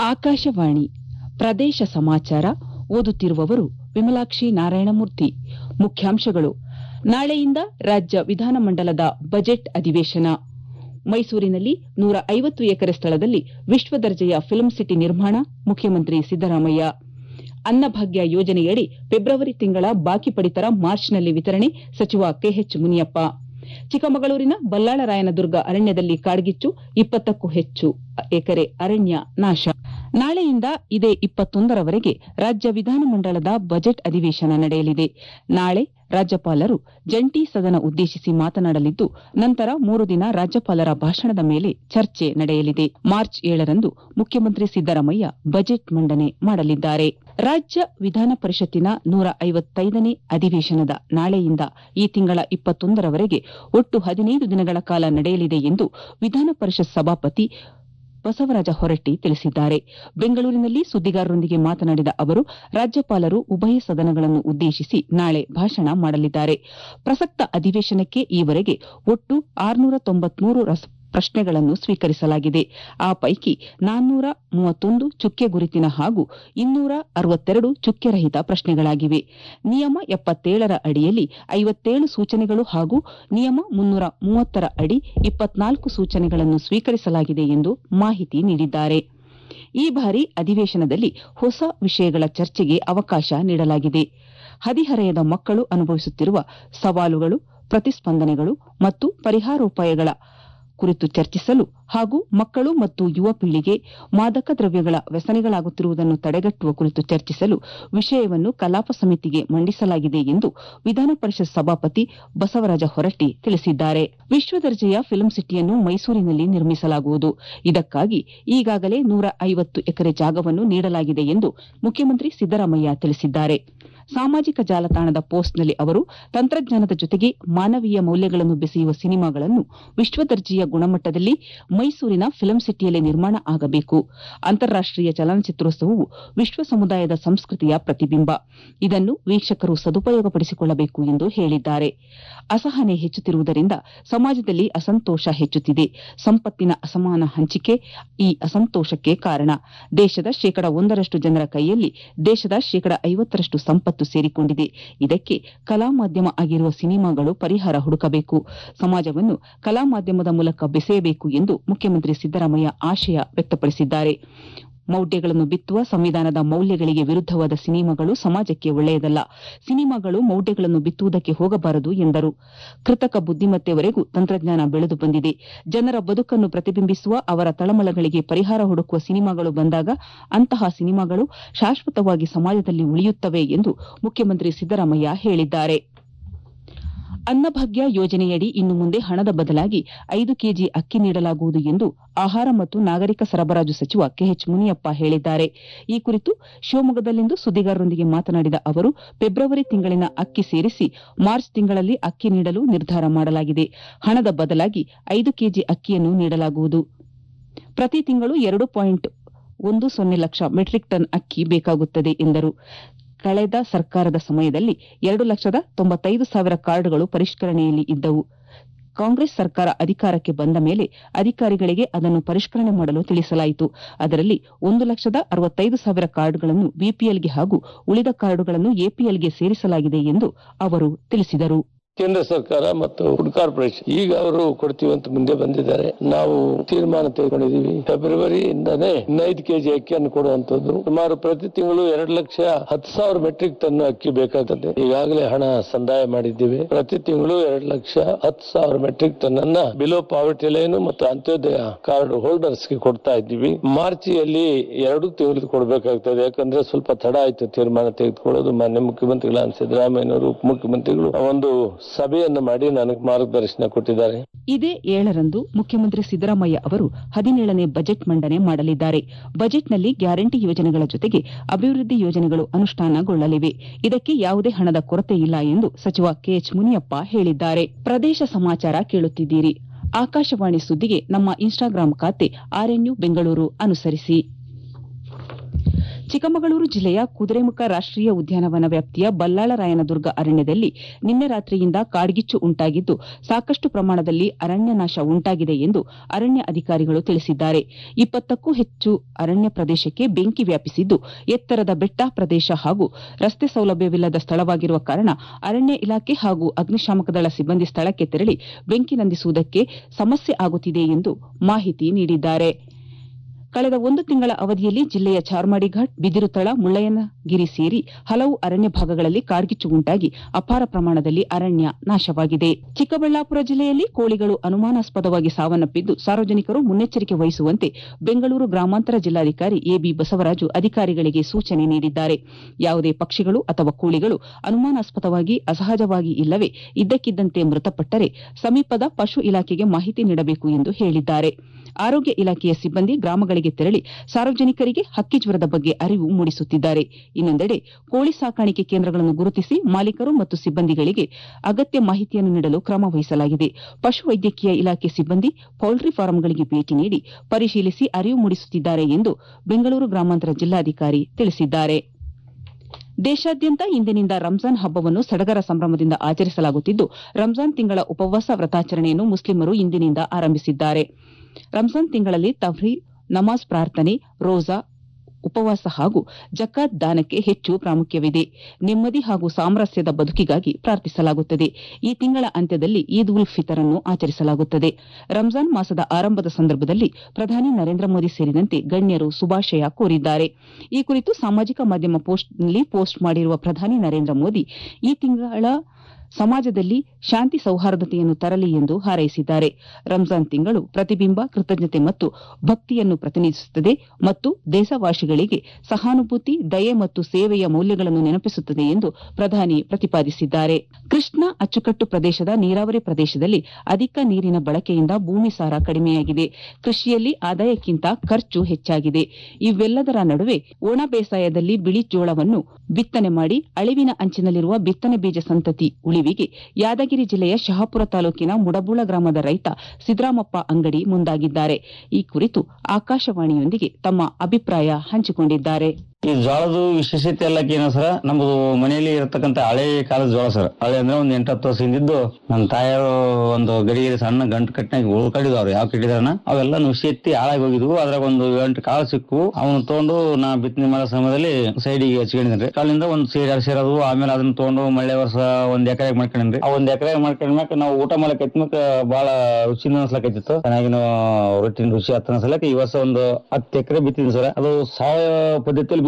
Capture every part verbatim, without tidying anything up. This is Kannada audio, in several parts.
ಆಕಾಶವಾಣಿ ಪ್ರದೇಶ ಸಮಾಚಾರ ಓದುತ್ತಿರುವವರು ವಿಮಲಾಕ್ಷಿ ನಾರಾಯಣಮೂರ್ತಿ. ಮುಖ್ಯಾಂಶಗಳು. ನಾಳೆಯಿಂದ ರಾಜ್ಯ ವಿಧಾನಮಂಡಲದ ಬಜೆಟ್ ಅಧಿವೇಶನ. ಮೈಸೂರಿನಲ್ಲಿ ನೂರ ಐವತ್ತು ಎಕರೆ ಸ್ಥಳದಲ್ಲಿ ವಿಶ್ವದರ್ಜೆಯ ಫಿಲ್ಮ್ ಸಿಟಿ ನಿರ್ಮಾಣ, ಮುಖ್ಯಮಂತ್ರಿ ಸಿದ್ದರಾಮಯ್ಯ. ಅನ್ನಭಾಗ್ಯ ಯೋಜನೆಯಡಿ ಫೆಬ್ರವರಿ ತಿಂಗಳ ಬಾಕಿ ಪಡಿತರ ಮಾರ್ಚ್ನಲ್ಲಿ ವಿತರಣೆ, ಸಚಿವ ಕೆಎಚ್ ಮುನಿಯಪ್ಪ. ಚಿಕ್ಕಮಗಳೂರಿನ ಬಲ್ಲಾಳರಾಯನದುರ್ಗ ಅರಣ್ಯದಲ್ಲಿ ಕಾಡ್ಗಿಚ್ಚು, ಇಪ್ಪತ್ತಕ್ಕೂ ಹೆಚ್ಚು ಎಕರೆ ಅರಣ್ಯ ನಾಶ. ನಾಳೆಯಿಂದ ಇದೇ ಇಪ್ಪತ್ತೊಂದರವರೆಗೆ ರಾಜ್ಯ ವಿಧಾನಮಂಡಲದ ಬಜೆಟ್ ಅಧಿವೇಶನ ನಡೆಯಲಿದೆ. ನಾಳೆ ರಾಜ್ಯಪಾಲರು ಜಂಟಿ ಸದನ ಉದ್ದೇಶಿಸಿ ಮಾತನಾಡಲಿದ್ದು, ನಂತರ ಮೂರು ದಿನ ರಾಜ್ಯಪಾಲರ ಭಾಷಣದ ಮೇಲೆ ಚರ್ಚೆ ನಡೆಯಲಿದೆ. ಮಾರ್ಚ್ ಏಳರಂದು ಮುಖ್ಯಮಂತ್ರಿ ಸಿದ್ದರಾಮಯ್ಯ ಬಜೆಟ್ ಮಂಡನೆ ಮಾಡಲಿದ್ದಾರೆ. ರಾಜ್ಯ ವಿಧಾನ ಪರಿಷತ್ತಿನ ನೂರ ಐವತ್ತೈದನೇ ಅಧಿವೇಶನದ ನಾಳೆಯಿಂದ ಈ ತಿಂಗಳ ಇಪ್ಪತ್ತೊಂದರವರೆಗೆ ಒಟ್ಟು ಹದಿನೈದು ದಿನಗಳ ಕಾಲ ನಡೆಯಲಿದೆ ಎಂದು ವಿಧಾನ ಪರಿಷತ್ ಸಭಾಪತಿ ಬಸವರಾಜ ಹೊರಟ್ಟಿ ತಿಳಿಸಿದ್ದಾರೆ. ಬೆಂಗಳೂರಿನಲ್ಲಿ ಸುದ್ದಿಗಾರರೊಂದಿಗೆ ಮಾತನಾಡಿದ ಅವರು, ರಾಜ್ಯಪಾಲರು ಉಭಯ ಸದನಗಳನ್ನು ಉದ್ದೇಶಿಸಿ ನಾಳೆ ಭಾಷಣ ಮಾಡಲಿದ್ದಾರೆ. ಪ್ರಸಕ್ತ ಅಧಿವೇಶನಕ್ಕೆ ಈವರೆಗೆ ಒಟ್ಟು ಆರುನೂರ ತೊಂಬತ್ಮೂರು ಪ್ರಶ್ನೆಗಳನ್ನು ಸ್ವೀಕರಿಸಲಾಗಿದೆ. ಆ ಪೈಕಿ ನಾನ್ನೂರ ಮೂವತ್ತೊಂದು ಚುಕ್ಕೆ ಗುರುತಿನ ಹಾಗೂ ಇನ್ನೂರ ಅರವತ್ತೆರಡು ಚುಕ್ಕೆ ರಹಿತ ಪ್ರಶ್ನೆಗಳಾಗಿವೆ. ನಿಯಮ ಎಪ್ಪತ್ತೇಳರ ಅಡಿಯಲ್ಲಿ ಐವತ್ತೇಳು ಸೂಚನೆಗಳು ಹಾಗೂ ನಿಯಮ ಮುನ್ನೂರ ಮೂವತ್ತರ ಅಡಿ ಇಪ್ಪತ್ನಾಲ್ಕು ಸೂಚನೆಗಳನ್ನು ಸ್ವೀಕರಿಸಲಾಗಿದೆ ಎಂದು ಮಾಹಿತಿ ನೀಡಿದ್ದಾರೆ. ಈ ಬಾರಿ ಅಧಿವೇಶನದಲ್ಲಿ ಹೊಸ ವಿಷಯಗಳ ಚರ್ಚೆಗೆ ಅವಕಾಶ ನೀಡಲಾಗಿದೆ. ಹದಿಹರೆಯದ ಮಕ್ಕಳು ಅನುಭವಿಸುತ್ತಿರುವ ಸವಾಲುಗಳು, ಪ್ರತಿಸ್ಪಂದನೆಗಳು ಮತ್ತು ಪರಿಹಾರೋಪಾಯಗಳ ಕುರಿತು ಚರ್ಚಿಸಲು ಹಾಗೂ ಮಕ್ಕಳು ಮತ್ತು ಯುವ ಪೀಳಿಗೆ ಮಾದಕ ದ್ರವ್ಯಗಳ ವ್ಯಸನಿಗಳಾಗುತ್ತಿರುವುದನ್ನು ತಡೆಗಟ್ಟುವ ಕುರಿತು ಚರ್ಚಿಸಲು ವಿಷಯವನ್ನು ಕಲಾಪ ಸಮಿತಿಗೆ ಮಂಡಿಸಲಾಗಿದೆ ಎಂದು ವಿಧಾನ ಪರಿಷತ್ ಸಭಾಪತಿ ಬಸವರಾಜ ಹೊರಟ್ಟಿ ತಿಳಿಸಿದ್ದಾರೆ. ವಿಶ್ವದರ್ಜೆಯ ಫಿಲ್ಮ್ ಸಿಟಿಯನ್ನು ಮೈಸೂರಿನಲ್ಲಿ ನಿರ್ಮಿಸಲಾಗುವುದು. ಇದಕ್ಕಾಗಿ ಈಗಾಗಲೇ ನೂರ ಐವತ್ತು ಎಕರೆ ಜಾಗವನ್ನು ನೀಡಲಾಗಿದೆ ಎಂದು ಮುಖ್ಯಮಂತ್ರಿ ಸಿದ್ದರಾಮಯ್ಯ ತಿಳಿಸಿದ್ದಾರೆ. ಸಾಮಾಜಿಕ ಜಾಲತಾಣದ ಪೋಸ್ಟ್ನಲ್ಲಿ ಅವರು, ತಂತ್ರಜ್ಞಾನದ ಜೊತೆಗೆ ಮಾನವೀಯ ಮೌಲ್ಯಗಳನ್ನು ಬೆಸೆಯುವ ಸಿನಿಮಾಗಳನ್ನು ವಿಶ್ವದರ್ಜೆಯ ಗುಣಮಟ್ಟದಲ್ಲಿ ಮೈಸೂರಿನ ಫಿಲ್ಮ್ ಸಿಟಿಯಲ್ಲಿ ನಿರ್ಮಾಣ ಆಗಬೇಕು. ಅಂತಾರಾಷ್ಟೀಯ ಚಲನಚಿತ್ರೋತ್ಸವವು ವಿಶ್ವ ಸಮುದಾಯದ ಸಂಸ್ಕೃತಿಯ ಪ್ರತಿಬಿಂಬ. ಇದನ್ನು ವೀಕ್ಷಕರು ಸದುಪಯೋಗಪಡಿಸಿಕೊಳ್ಳಬೇಕು ಎಂದು ಹೇಳಿದ್ದಾರೆ. ಅಸಹನೆ ಹೆಚ್ಚುತ್ತಿರುವುದರಿಂದ ಸಮಾಜದಲ್ಲಿ ಅಸಂತೋಷ ಹೆಚ್ಚುತ್ತಿದೆ. ಸಂಪತ್ತಿನ ಅಸಮಾನ ಹಂಚಿಕೆ ಈ ಅಸಂತೋಷಕ್ಕೆ ಕಾರಣ. ದೇಶದ ಶೇಕಡ ಒಂದರಷ್ಟು ಜನರ ಕೈಯಲ್ಲಿ ದೇಶದ ಶೇಕಡ ಐವತ್ತರಷ್ಟು ಸಂಪತ್ತು ಸೇರಿಕೊಂಡಿದೆ. ಇದಕ್ಕೆ ಕಲಾ ಮಾಧ್ಯಮ ಆಗಿರುವ ಸಿನಿಮಾಗಳು ಪರಿಹಾರ ಹುಡುಕಬೇಕು. ಸಮಾಜವನ್ನು ಕಲಾ ಮಾಧ್ಯಮದ ಮೂಲಕ ಬೆಸೆಯಬೇಕು ಎಂದು ಮುಖ್ಯಮಂತ್ರಿ ಸಿದ್ದರಾಮಯ್ಯ ಆಶಯ ವ್ಯಕ್ತಪಡಿಸಿದ್ದಾರೆ. ಮೌಢ್ಯಗಳನ್ನು ಬಿತ್ತುವ ಸಂವಿಧಾನದ ಮೌಲ್ಯಗಳಿಗೆ ವಿರುದ್ದವಾದ ಸಿನಿಮಾಗಳು ಸಮಾಜಕ್ಕೆ ಒಳ್ಳೆಯದಲ್ಲ. ಸಿನಿಮಾಗಳು ಮೌಢ್ಯಗಳನ್ನು ಬಿತ್ತುವುದಕ್ಕೆ ಹೋಗಬಾರದು ಎಂದರು. ಕೃತಕ ಬುದ್ದಿಮತ್ತೆವರೆಗೂ ತಂತ್ರಜ್ಞಾನ ಬೆಳೆದು ಬಂದಿದೆ. ಜನರ ಬದುಕನ್ನು ಪ್ರತಿಬಿಂಬಿಸುವ, ಅವರ ತಳಮಳಗಳಿಗೆ ಪರಿಹಾರ ಹುಡುಕುವ ಸಿನಿಮಾಗಳು ಬಂದಾಗ ಅಂತಹ ಸಿನಿಮಾಗಳು ಶಾಶ್ವತವಾಗಿ ಸಮಾಜದಲ್ಲಿ ಉಳಿಯುತ್ತವೆ ಎಂದು ಮುಖ್ಯಮಂತ್ರಿ ಸಿದ್ದರಾಮಯ್ಯ ಹೇಳಿದ್ದಾರೆ. ಅನ್ನಭಾಗ್ಯ ಯೋಜನೆಯಡಿ ಇನ್ನು ಮುಂದೆ ಹಣದ ಬದಲಾಗಿ ಐದು ಕೆಜಿ ಅಕ್ಕಿ ನೀಡಲಾಗುವುದು ಎಂದು ಆಹಾರ ಮತ್ತು ನಾಗರಿಕ ಸರಬರಾಜು ಸಚಿವ ಕೆಎಚ್ ಮುನಿಯಪ್ಪ ಹೇಳಿದ್ದಾರೆ. ಈ ಕುರಿತು ಶಿವಮೊಗ್ಗದಲ್ಲಿಂದು ಸುದ್ದಿಗಾರರೊಂದಿಗೆ ಮಾತನಾಡಿದ ಅವರು, ಫೆಬ್ರವರಿ ತಿಂಗಳಿನ ಅಕ್ಕಿ ಸೇರಿಸಿ ಮಾರ್ಚ್ ತಿಂಗಳಲ್ಲಿ ಅಕ್ಕಿ ನೀಡಲು ನಿರ್ಧಾರ ಮಾಡಲಾಗಿದೆ. ಹಣದ ಬದಲಾಗಿ ಐದು ಕೆಜಿ ಅಕ್ಕಿಯನ್ನು ನೀಡಲಾಗುವುದು. ಪ್ರತಿ ತಿಂಗಳು ಎರಡು ಪಾಯಿಂಟ್ ಒಂದು ಸೊನ್ನೆ ಲಕ್ಷ ಮೆಟ್ರಿಕ್ ಟನ್ ಅಕ್ಕಿ ಬೇಕಾಗುತ್ತದೆ ಎಂದರು. ಕಳೆದ ಸರ್ಕಾರದ ಸಮಯದಲ್ಲಿ ಎರಡು ಲಕ್ಷದ ತೊಂಬತ್ತೈದು ಸಾವಿರ ಕಾರ್ಡ್ಗಳು ಪರಿಷ್ಕರಣೆಯಲ್ಲಿ ಇದ್ದವು. ಕಾಂಗ್ರೆಸ್ ಸರ್ಕಾರ ಅಧಿಕಾರಕ್ಕೆ ಬಂದ ಮೇಲೆ ಅಧಿಕಾರಿಗಳಿಗೆ ಅದನ್ನು ಪರಿಷ್ಕರಣೆ ಮಾಡಲು ತಿಳಿಸಲಾಯಿತು. ಅದರಲ್ಲಿ ಒಂದು ಲಕ್ಷದ ಅರವತ್ತೈದು ಸಾವಿರ ಕಾರ್ಡ್ಗಳನ್ನು ಬಿಪಿಎಲ್ಗೆ ಹಾಗೂ ಉಳಿದ ಕಾರ್ಡುಗಳನ್ನು ಎಪಿಎಲ್ಗೆ ಸೇರಿಸಲಾಗಿದೆ ಎಂದು ಅವರು ತಿಳಿಸಿದರು. ಕೇಂದ್ರ ಸರ್ಕಾರ ಮತ್ತು ಫುಡ್ ಕಾರ್ಪೊರೇಷನ್ ಈಗ ಅವರು ಕೊಡ್ತೀವಿ ಅಂತ ಮುಂದೆ ಬಂದಿದ್ದಾರೆ. ನಾವು ತೀರ್ಮಾನ ತೆಗೆದುಕೊಂಡಿದ್ದೀವಿ. ಫೆಬ್ರವರಿಯಿಂದಾನೇ ಐದು ಕೆಜಿ ಅಕ್ಕಿಯನ್ನು ಕೊಡುವಂತದ್ದು. ಸುಮಾರು ಪ್ರತಿ ತಿಂಗಳು ಎರಡು ಲಕ್ಷ ಹತ್ತು ಸಾವಿರ ಮೆಟ್ರಿಕ್ ಟನ್ ಅಕ್ಕಿ ಬೇಕಾಗುತ್ತದೆ. ಈಗಾಗಲೇ ಹಣ ಸಂದಾಯ ಮಾಡಿದ್ದೀವಿ. ಪ್ರತಿ ತಿಂಗಳು ಎರಡು ಲಕ್ಷ ಹತ್ತು ಸಾವಿರ ಮೆಟ್ರಿಕ್ ಟನ್ ಅನ್ನ ಬಿಲೋ ಪಾವರ್ಟಿ ಲೈನ್ ಮತ್ತು ಅಂತ್ಯೋದಯ ಕಾರ್ಡ್ ಹೋಲ್ಡರ್ಸ್ ಗೆ ಕೊಡ್ತಾ ಇದ್ದೀವಿ. ಮಾರ್ಚಿಯಲ್ಲಿ ಎರಡು ತಿಂಗಳು ಕೊಡಬೇಕಾಗ್ತದೆ. ಯಾಕಂದ್ರೆ ಸ್ವಲ್ಪ ತಡ ಆಯ್ತು ತೀರ್ಮಾನ ತೆಗೆದುಕೊಳ್ಳೋದು. ಮಾನ್ಯ ಮುಖ್ಯಮಂತ್ರಿಗಳ ಸಿದ್ದರಾಮಯ್ಯನವರು ಉಪಮುಖ್ಯಮಂತ್ರಿಗಳು ಒಂದು ಸಭೆಯನ್ನು ಮಾಡಿ ನನಗೆ ಮಾರ್ಗದರ್ಶನ ಕೊಟ್ಟಿದ್ದಾರೆ. ಇದೇ ಏಳರಂದು ಮುಖ್ಯಮಂತ್ರಿ ಸಿದ್ದರಾಮಯ್ಯ ಅವರು ಹದಿನೇಳನೇ ಬಜೆಟ್ ಮಂಡನೆ ಮಾಡಲಿದ್ದಾರೆ. ಬಜೆಟ್ನಲ್ಲಿ ಗ್ಯಾರಂಟಿ ಯೋಜನೆಗಳ ಜೊತೆಗೆ ಅಭಿವೃದ್ಧಿ ಯೋಜನೆಗಳು ಅನುಷ್ಠಾನಗೊಳ್ಳಲಿವೆ. ಇದಕ್ಕೆ ಯಾವುದೇ ಹಣದ ಕೊರತೆ ಇಲ್ಲ ಎಂದು ಸಚಿವ ಕೆಎಚ್ ಮುನಿಯಪ್ಪ ಹೇಳಿದ್ದಾರೆ. ಪ್ರದೇಶ ಸಮಾಚಾರ ಕೇಳುತ್ತಿದ್ದೀರಿ. ಆಕಾಶವಾಣಿ ಸುದ್ದಿಗೆ ನಮ್ಮ ಇನ್ಸ್ಟಾಗ್ರಾಂ ಖಾತೆ ಆರ್ಎನ್ಯು ಬೆಂಗಳೂರು ಅನುಸರಿಸಿ. ಚಿಕ್ಕಮಗಳೂರು ಜಿಲ್ಲೆಯ ಕುದುರೆಮುಖ ರಾಷ್ಟೀಯ ಉದ್ಯಾನವನ ವ್ಯಾಪ್ತಿಯ ಬಲ್ಲಾಳರಾಯನದುರ್ಗ ಅರಣ್ಯದಲ್ಲಿ ನಿನ್ನೆ ರಾತ್ರಿಯಿಂದ ಕಾಡ್ಗಿಚ್ಚು ಉಂಟಾಗಿದ್ದು ಸಾಕಷ್ಟು ಪ್ರಮಾಣದಲ್ಲಿ ಅರಣ್ಯ ನಾಶ ಉಂಟಾಗಿದೆ ಎಂದು ಅರಣ್ಯ ಅಧಿಕಾರಿಗಳು ತಿಳಿಸಿದ್ದಾರೆ. ಇಪ್ಪತ್ತಕ್ಕೂ ಹೆಚ್ಚು ಅರಣ್ಯ ಪ್ರದೇಶಕ್ಕೆ ಬೆಂಕಿ ವ್ಯಾಪಿಸಿದ್ದು ಎತ್ತರದ ಬೆಟ್ಟ ಪ್ರದೇಶ ಹಾಗೂ ರಸ್ತೆ ಸೌಲಭ್ಯವಿಲ್ಲದ ಸ್ಥಳವಾಗಿರುವ ಕಾರಣ ಅರಣ್ಯ ಇಲಾಖೆ ಹಾಗೂ ಅಗ್ನಿಶಾಮಕ ದಳ ಸಿಬ್ಬಂದಿ ಸ್ಥಳಕ್ಕೆ ತೆರಳಿ ಬೆಂಕಿ ನಂದಿಸುವುದಕ್ಕೆ ಸಮಸ್ಯೆ ಆಗುತ್ತಿದೆ ಎಂದು ಮಾಹಿತಿ ನೀಡಿದ್ದಾರೆ. ಕಳೆದ ಒಂದು ತಿಂಗಳ ಅವಧಿಯಲ್ಲಿ ಜಿಲ್ಲೆಯ ಚಾರ್ಮಾಡಿ ಘಾಟ್, ಬಿದಿರುತಳ, ಮುಳ್ಳಯ್ಯನಗಿರಿ ಸೇರಿ ಹಲವು ಅರಣ್ಯ ಭಾಗಗಳಲ್ಲಿ ಕಾಡ್ಗಿಚ್ಚು ಉಂಟಾಗಿ ಅಪಾರ ಪ್ರಮಾಣದಲ್ಲಿ ಅರಣ್ಯ ನಾಶವಾಗಿದೆ. ಚಿಕ್ಕಬಳ್ಳಾಪುರ ಜಿಲ್ಲೆಯಲ್ಲಿ ಕೋಳಿಗಳು ಅನುಮಾನಾಸ್ಪದವಾಗಿ ಸಾವನ್ನಪ್ಪಿದ್ದು ಸಾರ್ವಜನಿಕರು ಮುನ್ನೆಚ್ಚರಿಕೆ ವಹಿಸುವಂತೆ ಬೆಂಗಳೂರು ಗ್ರಾಮಾಂತರ ಜಿಲ್ಲಾಧಿಕಾರಿ ಎಬಿ ಬಸವರಾಜು ಅಧಿಕಾರಿಗಳಿಗೆ ಸೂಚನೆ ನೀಡಿದ್ದಾರೆ. ಯಾವುದೇ ಪಕ್ಷಿಗಳು ಅಥವಾ ಕೋಳಿಗಳು ಅನುಮಾನಾಸ್ಪದವಾಗಿ ಅಸಹಜವಾಗಿ ಇಲ್ಲವೇ ಇದ್ದಕ್ಕಿದ್ದಂತೆ ಮೃತಪಟ್ಟರೆ ಸಮೀಪದ ಪಶು ಇಲಾಖೆಗೆ ಮಾಹಿತಿ ನೀಡಬೇಕು ಎಂದು ಹೇಳಿದ್ದಾರೆ. ಆರೋಗ್ಯ ಇಲಾಖೆಯ ಸಿಬ್ಬಂದಿ ಗ್ರಾಮಗಳಿಗೆ ತೆರಳಿ ಸಾರ್ವಜನಿಕರಿಗೆ ಹಕ್ಕಿ ಜ್ವರದ ಬಗ್ಗೆ ಅರಿವು ಮೂಡಿಸುತ್ತಿದ್ದಾರೆ. ಇನ್ನೊಂದೆಡೆ ಕೋಳಿ ಸಾಕಾಣಿಕೆ ಕೇಂದ್ರಗಳನ್ನು ಗುರುತಿಸಿ ಮಾಲೀಕರು ಮತ್ತು ಸಿಬ್ಬಂದಿಗಳಿಗೆ ಅಗತ್ಯ ಮಾಹಿತಿಯನ್ನು ನೀಡಲು ಕ್ರಮ ವಹಿಸಲಾಗಿದೆ. ಪಶುವೈದ್ಯಕೀಯ ಇಲಾಖೆ ಸಿಬ್ಬಂದಿ ಪೌಲ್ಟ್ರಿ ಫಾರಂಗಳಿಗೆ ಭೇಟಿ ನೀಡಿ ಪರಿಶೀಲಿಸಿ ಅರಿವು ಮೂಡಿಸುತ್ತಿದ್ದಾರೆ ಎಂದು ಬೆಂಗಳೂರು ಗ್ರಾಮಾಂತರ ಜಿಲ್ಲಾಧಿಕಾರಿ ತಿಳಿಸಿದ್ದಾರೆ. ದೇಶಾದ್ಯಂತ ಇಂದಿನಿಂದ ರಂಜಾನ್ ಹಬ್ಬವನ್ನು ಸಡಗರ ಸಂಭ್ರಮದಿಂದ ಆಚರಿಸಲಾಗುತ್ತಿದ್ದು ರಂಜಾನ್ ತಿಂಗಳ ಉಪವಾಸ ವ್ರತಾಚರಣೆಯನ್ನು ಮುಸ್ಲಿಮರು ಇಂದಿನಿಂದ ಆರಂಭಿಸಿದ್ದಾರೆ. ರಂಜಾನ್ ತಿಂಗಳಲ್ಲಿ ತಹ್ರೀರ್, ನಮಾಜ್ ಪ್ರಾರ್ಥನೆ, ರೋಜಾ, ಉಪವಾಸ ಹಾಗೂ ಜಕಾತ್ ದಾನಕ್ಕೆ ಹೆಚ್ಚು ಪ್ರಾಮುಖ್ಯವಿದೆ. ನೆಮ್ಮದಿ ಹಾಗೂ ಸಾಮರಸ್ಯದ ಬದುಕಿಗಾಗಿ ಪ್ರಾರ್ಥಿಸಲಾಗುತ್ತದೆ. ಈ ತಿಂಗಳ ಅಂತ್ಯದಲ್ಲಿ ಈದ್ ಉಲ್ ಫಿತರ್ ಅನ್ನು ಆಚರಿಸಲಾಗುತ್ತದೆ. ರಂಜಾನ್ ಮಾಸದ ಆರಂಭದ ಸಂದರ್ಭದಲ್ಲಿ ಪ್ರಧಾನಿ ನರೇಂದ್ರ ಮೋದಿ ಸೇರಿದಂತೆ ಗಣ್ಯರು ಶುಭಾಶಯ ಕೋರಿದ್ದಾರೆ. ಈ ಕುರಿತು ಸಾಮಾಜಿಕ ಮಾಧ್ಯಮ ಪೋಸ್ಟ್ನಲ್ಲಿ ಪೋಸ್ಟ್ ಮಾಡಿರುವ ಪ್ರಧಾನಿ ನರೇಂದ್ರ ಮೋದಿ ಈ ತಿಂಗಳ ಸಮಾಜದಲ್ಲಿ ಶಾಂತಿ ಸೌಹಾರ್ದತೆಯನ್ನು ತರಲಿ ಎಂದು ಹಾರೈಸಿದ್ದಾರೆ. ರಂಜಾನ್ ತಿಂಗಳು ಪ್ರತಿಬಿಂಬ, ಕೃತಜ್ಞತೆ ಮತ್ತು ಭಕ್ತಿಯನ್ನು ಪ್ರತಿನಿಧಿಸುತ್ತದೆ ಮತ್ತು ದೇಶವಾಸಿಗಳಿಗೆ ಸಹಾನುಭೂತಿ, ದಯೆ ಮತ್ತು ಸೇವೆಯ ಮೌಲ್ಯಗಳನ್ನು ನೆನಪಿಸುತ್ತದೆ ಎಂದು ಪ್ರಧಾನಿ ಪ್ರತಿಪಾದಿಸಿದ್ದಾರೆ. ಕೃಷ್ಣಾ ಅಚ್ಚುಕಟ್ಟು ಪ್ರದೇಶದ ನೀರಾವರಿ ಪ್ರದೇಶದಲ್ಲಿ ಅಧಿಕ ನೀರಿನ ಬಳಕೆಯಿಂದ ಭೂಮಿ ಸಾರ ಕಡಿಮೆಯಾಗಿದೆ. ಕೃಷಿಯಲ್ಲಿ ಆದಾಯಕ್ಕಿಂತ ಖರ್ಚು ಹೆಚ್ಚಾಗಿದೆ. ಇವೆಲ್ಲದರ ನಡುವೆ ಒಣ ಬೇಸಾಯದಲ್ಲಿ ಬಿಳಿ ಜೋಳವನ್ನು ಬಿತ್ತನೆ ಮಾಡಿ ಅಳಿವಿನ ಅಂಚಿನಲ್ಲಿರುವ ಬಿತ್ತನೆ ಬೀಜ ಸಂತತಿ ಉಳಿವಿಗೆ ಯಾದಗಿರಿ ಜಿಲ್ಲೆಯ ಶಹಾಪುರ ತಾಲೂಕಿನ ಮುಡಬೂಳ ಗ್ರಾಮದ ರೈತ ಸಿದ್ದರಾಮಪ್ಪ ಅಂಗಡಿ ಮುಂದಾಗಿದ್ದಾರೆ. ಈ ಕುರಿತು ಆಕಾಶವಾಣಿಯೊಂದಿಗೆ ತಮ್ಮ ಅಭಿಪ್ರಾಯ ಹಂಚಿಕೊಂಡಿದ್ದಾರೆ. ಈ ಜೋಳದ ವಿಶೇಷತೆ ಎಲ್ಲಕ್ಕೆ ಏನೋ ಸರ್, ನಮ್ದು ಮನೆಯಲ್ಲಿ ಇರತಕ್ಕಂತ ಹಳೆ ಕಾಲದ ಜೋಳ ಸರ್. ಹಳೆ ಅಂದ್ರೆ ಒಂದ್ ಎಂಟತ್ತು ವರ್ಷ ಹಿಂದಿದ್ದು ನನ್ನ ತಾಯಿಯರು ಒಂದು ಗಡಿಗೆ ಸಣ್ಣ ಗಂಟು ಕಟ್ಟಿನಾಗ ಉಳ್ಕೊಂಡಿದ್ವು. ಯಾವ ಕಟ್ಟಿದಾರನ ಅವೆಲ್ಲ ನುಸಿ ಎತ್ತಿ ಹಾಳಾಗಿ ಹೋಗಿದ್ವು. ಅದ್ರಾಗ ಒಂದು ಎಂಟು ಕಾಳು ಸಿಕ್ಕು. ಅವನು ತಗೊಂಡು ನಾ ಬಿತ್ತನೆ ಮಾಡೋ ಸಮಯದಲ್ಲಿ ಸೈಡಿಗೆ ಹಚ್ಕೊಂಡಿದ್ರಿ. ಕಾಲಿಂದ ಒಂದ್ ಸೇರಿ ಎರಡು ಸೇರದು. ಆಮೇಲೆ ಅದನ್ನ ತಗೊಂಡು ಮಳೆ ವರ್ಷ ಒಂದ್ ಎಕರೆಗೆ ಮಾಡ್ಕೊಂಡ್ರಿ. ಆ ಒಂದ್ ಎಕರೆಗೆ ಮಾಡ್ಕೊಂಡ್ಮ್ಯಾಕ ನಾವು ಊಟ ಮಾಡಕ್ ಎತ್ಮಕ್ ಬಹಳ ರುಚಿನ ಅನ್ಸ್ಲಕೈತಿತ್ತು. ಚೆನ್ನಾಗಿನ ರೊಟ್ಟಿನ ರುಚಿ ಹತ್ತ ಅನ್ಸಲಕ್ಕೆ ಈ ವರ್ಷ ಒಂದು ಹತ್ತು ಎಕರೆ ಬಿತ್ತಿದ್ವಿ ಸರ್. ಅದು ಸಾವಯವ ಪದ್ಧತಿಯಲ್ಲಿ ಬಿತ್ತೀನಿ.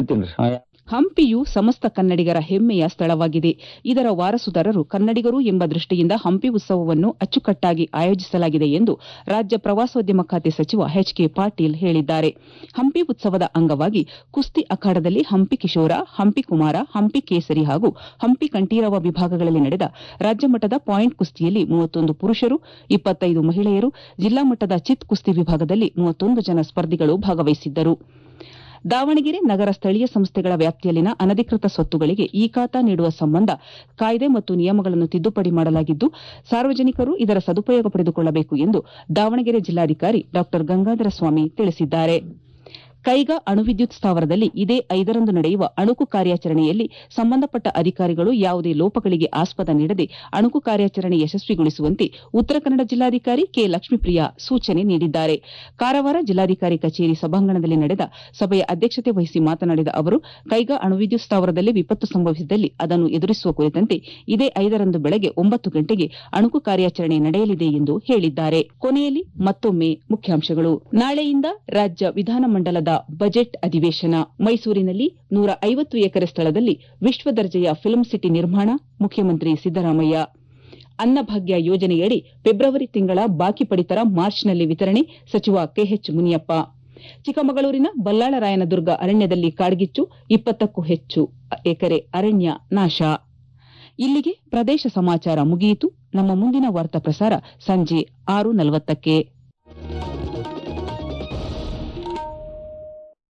ಹಂಪಿಯು ಸಮಸ್ತ ಕನ್ನಡಿಗರ ಹೆಮ್ಮೆಯ ಸ್ಥಳವಾಗಿದೆ. ಇದರ ವಾರಸುದಾರರು ಕನ್ನಡಿಗರು ಎಂಬ ದೃಷ್ಟಿಯಿಂದ ಹಂಪಿ ಉತ್ಸವವನ್ನು ಅಚ್ಚುಕಟ್ಟಾಗಿ ಆಯೋಜಿಸಲಾಗಿದೆ ಎಂದು ರಾಜ್ಯ ಪ್ರವಾಸೋದ್ಯಮ ಖಾತೆ ಸಚಿವ ಎಚ್ ಕೆ ಪಾಟೀಲ್ ಹೇಳಿದ್ದಾರೆ. ಹಂಪಿ ಉತ್ಸವದ ಅಂಗವಾಗಿ ಕುಸ್ತಿ ಅಖಾಡದಲ್ಲಿ ಹಂಪಿ ಕಿಶೋರ, ಹಂಪಿ ಕುಮಾರ, ಹಂಪಿ ಕೇಸರಿ ಹಾಗೂ ಹಂಪಿ ಕಂಠೀರವ ವಿಭಾಗಗಳಲ್ಲಿ ನಡೆದ ರಾಜ್ಯ ಮಟ್ಟದ ಪಾಯಿಂಟ್ ಕುಸ್ತಿಯಲ್ಲಿ ಮೂವತ್ತೊಂದು ಪುರುಷರು, ಇಪ್ಪತ್ತೈದು ಮಹಿಳೆಯರು, ಜಿಲ್ಲಾ ಮಟ್ಟದ ಚಿತ್ ಕುಸ್ತಿ ವಿಭಾಗದಲ್ಲಿ ಮೂವತ್ತೊಂದು ಜನ ಸ್ಪರ್ಧಿಗಳು ಭಾಗವಹಿಸಿದ್ದರು. ದಾವಣಗೆರೆ ನಗರ ಸ್ಥಳೀಯ ಸಂಸ್ಥೆಗಳ ವ್ಯಾಪ್ತಿಯಲ್ಲಿನ ಅನಧಿಕೃತ ಸ್ವತ್ತುಗಳಿಗೆ ಇ ಖಾತಾ ನೀಡುವ ಸಂಬಂಧ ಕಾಯ್ದೆ ಮತ್ತು ನಿಯಮಗಳನ್ನು ತಿದ್ದುಪಡಿ ಮಾಡಲಾಗಿದ್ದು ಸಾರ್ವಜನಿಕರು ಇದರ ಸದುಪಯೋಗ ಪಡೆದುಕೊಳ್ಳಬೇಕು ಎಂದು ದಾವಣಗೆರೆ ಜಿಲ್ಲಾಧಿಕಾರಿ ಡಾ ಗಂಗಾಧರ ಸ್ವಾಮಿ ತಿಳಿಸಿದ್ದಾರೆ. ಕೈಗಾ ಅಣುವಿದ್ಯುತ್ ಸ್ಥಾವರದಲ್ಲಿ ಇದೇ ಐದರಂದು ನಡೆಯುವ ಅಣುಕು ಕಾರ್ಯಾಚರಣೆಯಲ್ಲಿ ಸಂಬಂಧಪಟ್ಟ ಅಧಿಕಾರಿಗಳು ಯಾವುದೇ ಲೋಪಗಳಿಗೆ ಆಸ್ಪದ ನೀಡದೆ ಅಣುಕು ಕಾರ್ಯಾಚರಣೆ ಯಶಸ್ವಿಗೊಳಿಸುವಂತೆ ಉತ್ತರ ಕನ್ನಡ ಜಿಲ್ಲಾಧಿಕಾರಿ ಕೆ ಲಕ್ಷ್ಮೀಪ್ರಿಯಾ ಸೂಚನೆ ನೀಡಿದ್ದಾರೆ. ಕಾರವಾರ ಜಿಲ್ಲಾಧಿಕಾರಿ ಕಚೇರಿ ಸಭಾಂಗಣದಲ್ಲಿ ನಡೆದ ಸಭೆಯ ಅಧ್ಯಕ್ಷತೆ ವಹಿಸಿ ಮಾತನಾಡಿದ ಅವರು, ಕೈಗಾ ಅಣುವಿದ್ಯುತ್ ಸ್ಥಾವರದಲ್ಲಿ ವಿಪತ್ತು ಸಂಭವಿಸಿದಲ್ಲಿ ಅದನ್ನು ಎದುರಿಸುವ ಕುರಿತಂತೆ ಇದೇ ಐದರಂದು ಬೆಳಗ್ಗೆ ಒಂಬತ್ತು ಗಂಟೆಗೆ ಅಣುಕು ಕಾರ್ಯಾಚರಣೆ ನಡೆಯಲಿದೆ ಎಂದು ಹೇಳಿದ್ದಾರೆ. ಕೊನೆಯಲ್ಲಿ ಮತ್ತೊಮ್ಮೆ ಮುಖ್ಯಾಂಶಗಳು. ನಾಳೆಯಿಂದ ರಾಜ್ಯ ವಿಧಾನಮಂಡಲದ ಬಜೆಟ್ ಅಧಿವೇಶನ. ಮೈಸೂರಿನಲ್ಲಿ ನೂರ ಐವತ್ತು ಎಕರೆ ಸ್ಥಳದಲ್ಲಿ ವಿಶ್ವದರ್ಜೆಯ ಫಿಲ್ಮ್ ಸಿಟಿ ನಿರ್ಮಾಣ, ಮುಖ್ಯಮಂತ್ರಿ ಸಿದ್ದರಾಮಯ್ಯ. ಅನ್ನಭಾಗ್ಯ ಯೋಜನೆಯಡಿ ಫೆಬ್ರವರಿ ತಿಂಗಳ ಬಾಕಿ ಪಡಿತರ ಮಾರ್ಚ್ನಲ್ಲಿ ವಿತರಣೆ, ಸಚಿವ ಕೆಎಚ್ ಮುನಿಯಪ್ಪ. ಚಿಕ್ಕಮಗಳೂರಿನ ಬಲ್ಲಾಳರಾಯನದುರ್ಗ ಅರಣ್ಯದಲ್ಲಿ ಕಾಡ್ಗಿಚ್ಚು, ಇಪ್ಪತ್ತಕ್ಕೂ ಹೆಚ್ಚು ಎಕರೆ ಅರಣ್ಯ ನಾಶ. ಇಲ್ಲಿಗೆ ಪ್ರದೇಶ ಸಮಾಚಾರ ಮುಗಿಯಿತು. ನಮ್ಮ ಮುಂದಿನ ವಾರ್ತಾ ಪ್ರಸಾರ ಸಂಜೆ ಆರು ನಲವತ್ತಕ್ಕೆ.